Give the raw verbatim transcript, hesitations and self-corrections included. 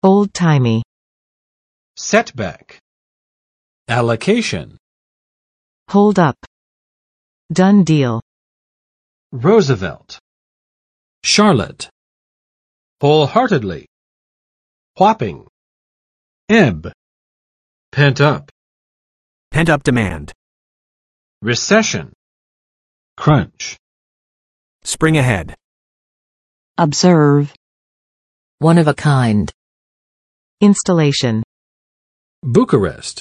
Old-timey. Setback. Allocation. Hold up. Done deal. Roosevelt. Charlotte. Wholeheartedly. Whopping. Ebb. Pent up. Pent-up demand. Recession. Crunch. Spring ahead. Observe. One of a kind. Installation. Bucharest.